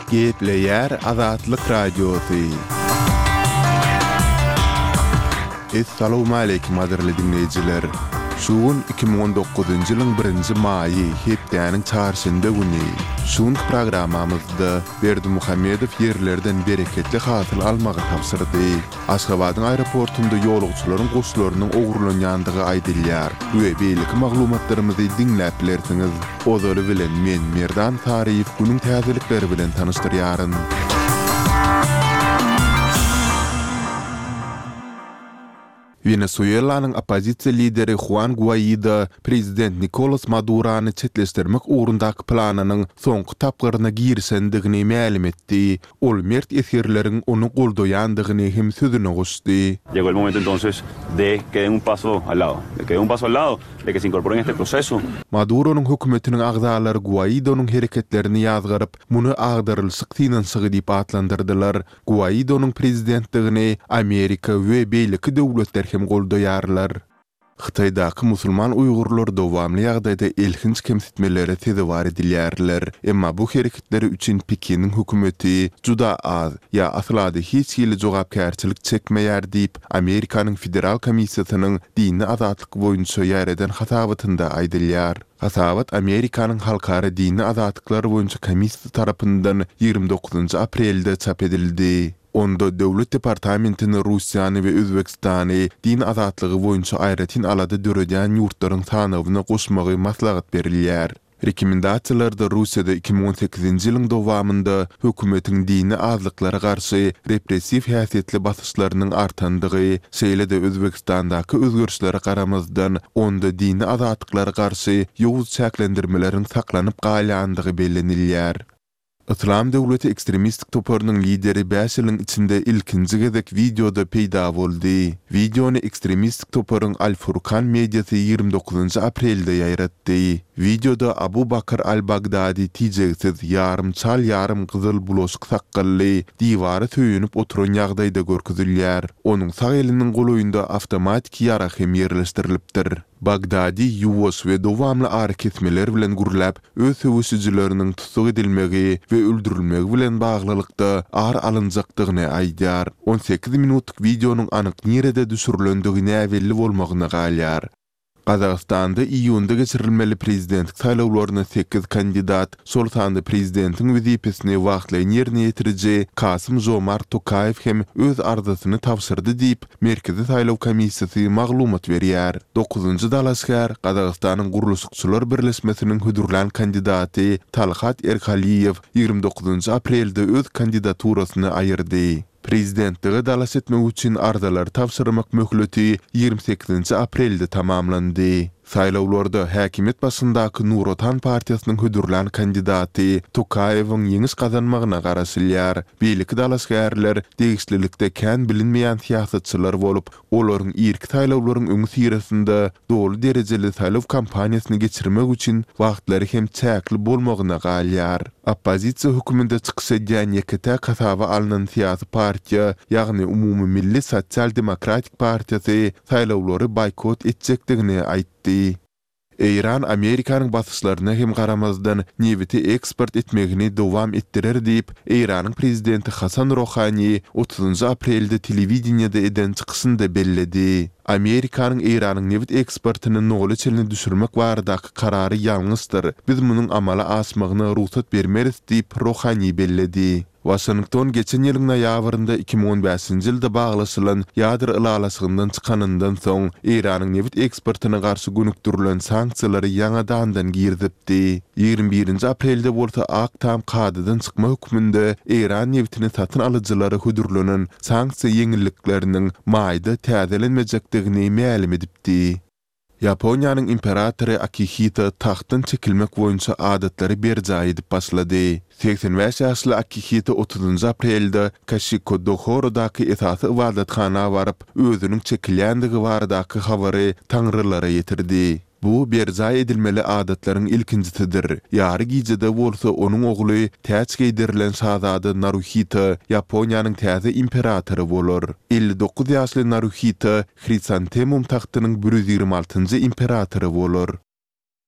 Gepleyer Azatlyk Radiosu. Assalamu alaykum adirli dinleyijiler. Şuun 2019-njy ýylyň 1-nji maýy hepdeniň çarşynda güni. Şuň programamyzda Berdi Muhammedow ýerlerden bereketli hasyl almagy tapşyrdy. Aşgabatyň aeroportunda ýolugçylaryň goşularynyň ogurlanýandygy aýdylýar. We beýlik maglumatlarymyzy dinläp bilersiňiz. Ozaly bilen men Merdan Taryýew günüň täzelikleri bilen tanışdyrýaryn. Venezuela'nın opozisiya lideri Juan Guaido, prezident Nicolas Maduro'ny çetleşdirmek uğrundaky plananyň soňky tapgyryna girişendigini ma'lum etdi. Ol mert esirleriň onu goldaýandygyny hem sözüne goşdy. Llegó el momento entonces de que den un paso al lado, de que se incorporen en este proceso. Maduro'nun hökümetiniň agzalary Guaido'nun hereketlerini ýazgaryp, muny agdarylşyk finansygy diýip atlandyrdylar. Guaido'nun prezidentligini Amerika we beýleki döwletler hem goldaýarlar. Xitaydaky musulman uýgurlar dowamly ýagdaýda elhinç kemsitmelere tezewar edilýärler. Emma bu hereketleri üçin Pekiniň hökümeti juda az ýa aslady hiç ýyly jogapkärçilik çekmeýär diýip Amerikanyň federal komissiýasynyň dini azatlyk boýunça ýereden hasabatynda aýdylýar. Hasabat Amerikanyň halkara dini azatlyklary boýunça komissiýa tarapyndan 29 aprelde çap edildi. Onda Döwlet Departamentini Russiýany we Özbekistany din azatlygy boýunça aýratyn alady döredýän ýurtlaryň sanawyna goşmagy maslahat berilýär. Rekomendasiýalarda Russiýada 2018-nji ýylyň dowamında hökümetiň dini azlyklary garşy repressiw häsiýetli basyşlarynyň artandygy, şeýle-de Özbekistandaky özgörüşlere garamazdan onda dini azatlyklara garşy ýowuz çäklendirmeleriň saklanyp galýandygy bellenilýär. Islam döwleti ekstremistik toparynyň lideri 5 ýylyň içinde ilkinji gezek videoda peýda boldy. Videony ekstremistik toparyň Al-Furqan mediasy 29 aprelde ýaýratdy. Videoda Abu Bakr al-Baghdadi tijegsiz yarım gyzyl bulaşyk sakally diwary söýünüp oturan ýagdaýda görkezilýär. Onuň sag eliniň goloýunda awtomatik ýara hem ýerleşdirilipdir. Baghdadi ýuwaş we dowamly ary kesmeler bilen gürläp, öz söwüşçileriniň tutuk edilmegi we öldürilmegi bilen baglylykda ağır alınjakdygyny aýdýar. 18 minutlyk videonyň anyk nerede düşürilendigine belli bolmagyna galýar. Qazaqstanda iýunda geçirilmeli prezidentlik saýlawlaryna 8 kandidat şol sanda prezidentiň wezipesini wagtlaýan ýerine ýetiriji Kasym-Jomart Tokayew hem öz arzusyny tapşyrdy diýip Merkezi Saýlaw Komissiýasy maglumat berýär. 9-njy dalaşgar Qazaqstanyň Guruluşçylar Birleşmesiniň hödürlän kandidaty Talhat Erkaliýew 29 aprelde öz kandidaturasyny aýyrdy. Prezidentligi dalas etmek üçin arzalar tapşyrmak möhleti 28 aprelde tamamlandy. Saýlawlarda häkimet başyndaky Nur Otan partiýasynyň hödürlän kandidaty Tokayewiň ýeňiş kazanmagyna garaşylýar. Beýleki dalaşgärler degişlilikde kän bilinmeýän siýasatçylar bolup, olaryň irki saýlawlaryň öňü sirasynda dolu derejeli saýlaw kampaniýasyny geçirmek üçin wagtlary hem çäkli bolmagyna galýar. Opozisiýa höküminde çykyş edýän ýekete kasaba alynan siýasy partiýa, ýagny Umumy Milli Sosial Demokratik Partiýasy saýlawlary boykot etjekdigini aýtdy. İran Amerikanyň basyşlaryna hem garamazdan newiti eksport etmegini dowam etdirer diýip İranyň prezidenti Hasan Rohani 30 aprelde telewizionyada eden çykyşynda belledi. Amerikanyň İranyň newit eksportyny noly çelini düşürmek baradaky karary ýalňyşdyr. Biz munyň amala asmagyna ruhsat bermeriz diýip Rohani belledi. Washington geçen ýylyň noýabrynda 2015-nji ýylda baglaşylan ýadyr ylalaşygyndan çykanyndan soň Iranyň newit eksportyna garşy gönükdirilen sanksiýalary ýaňadan girdipdi. 21 aprelde bolsa Aktam kadydan çykma hökmünde İran newitini satyn alyjylary hödürlenen sanksiýa ýeňillikleriniň maýda täzelenmejekdigini ma'lum edipdi. Yaponiýanyň imperatory Akihito tahtdan çekilmek boýunça adatlary berjä edip başlady. 85 ýaşly Akihito 30 aprelde Kashiko Dohorodaky esasy ibadatxana baryp, özüniň çekilýändigi baradaky habary taňrylara ýetirdi. Bu berza edilmeli adatlaryň ilkinjisidir. Ýary gijede bolsa onuň ogly täç geýdirilen şahzada Naruhito Yaponiýanyň täze imperatory bolar. 59 ýaşly Naruhito Chrysanthemum taxtynyň 126-njy imperatory bolar.